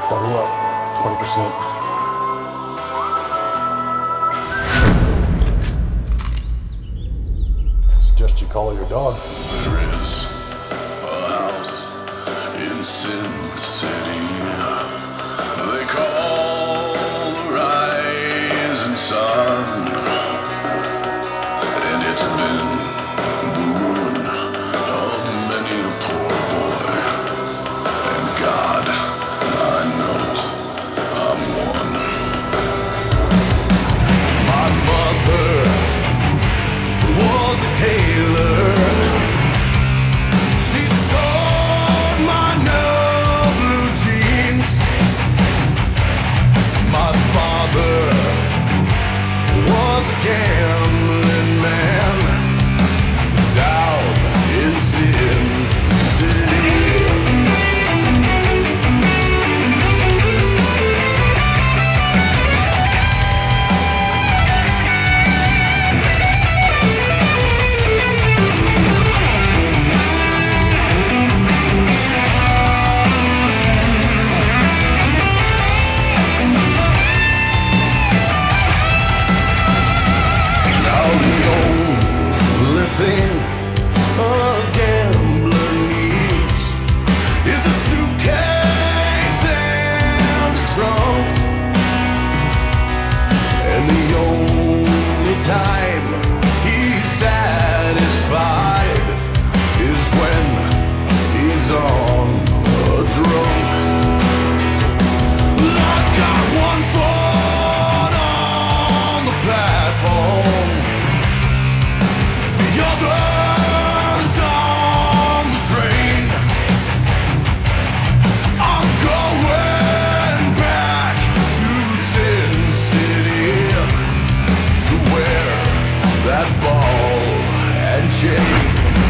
Double up, 20%. Suggest you call her your dog. There is a house in Sin City they call the Rising Sun, and it's been the ruin of many a poor boy. And God, I know I'm one. My mother was a tailor. She sewed my new blue jeans. My father was a gambling man down in Sin City. Thing a gambler needs is a suitcase and a trunk, and the only time he's satisfied is when he's on a drunk. I've got one foot on the platform, the other's on the train. I'm going back to Sin City to wear that ball and chain.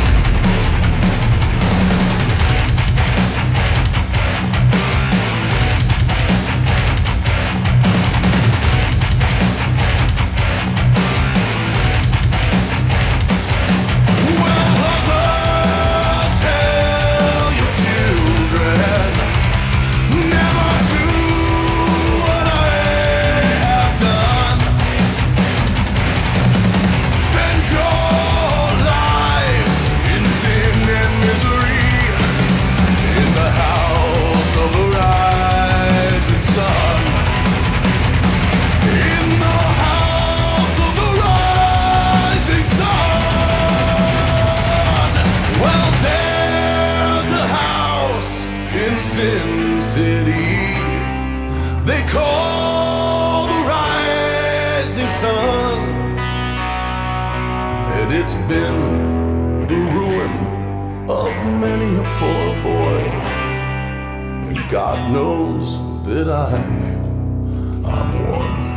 Sin City they call the Rising Sun, and it's been the ruin of many a poor boy. And God knows that I'm one.